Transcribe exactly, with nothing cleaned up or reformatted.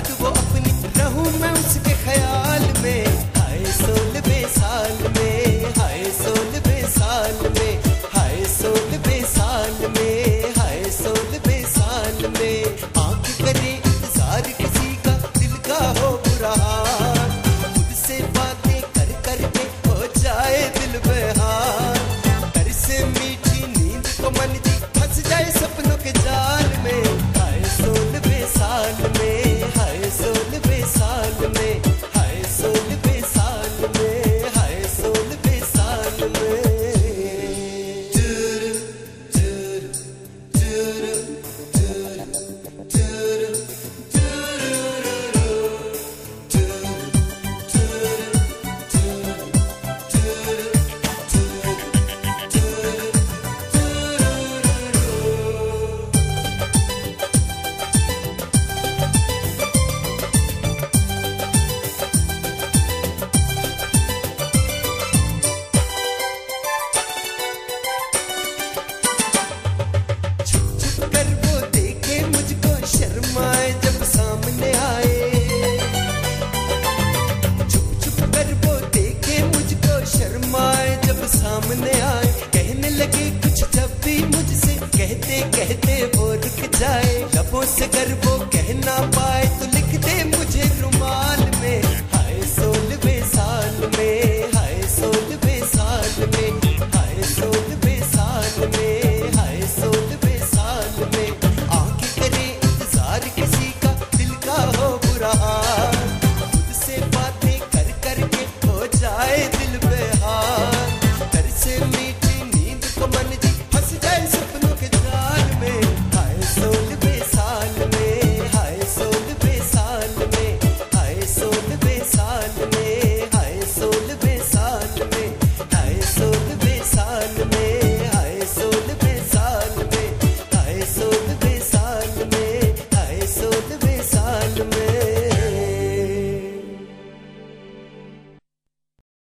याद वो अपनी रहूं मैं उसके ख्याल में। हाय सोलहवें साल में, हाय सोलहवें साल में, हाय सोलहवें साल में, हाय सोलहवें साल में। आंख करे इंतजार किसी का, दिल का हो बुरा हाल, मुझसे बातें कर कर के हो जाए दिल बेहाल। घर से मीठी नींद को मन जी फंस जाए सपनों के जाल में। हाय सोलहवें साल में, हाय सोलहवें साल में, हाय सोलहवें साल में, हाय सोलहवें साल में। चुर चुर चुर चुर चुर कर वो देखे मुझको शर्माए जब सामने आए। छुप छुप कर वो देखे मुझको शर्माए जब सामने आए। कहने लगे कुछ जब भी मुझसे, कहते कहते वो रुक जाए। लबों से कर वो कह ना पाए तो लिख दे मुझे रुमाल में। हाय सोलहवें साल में,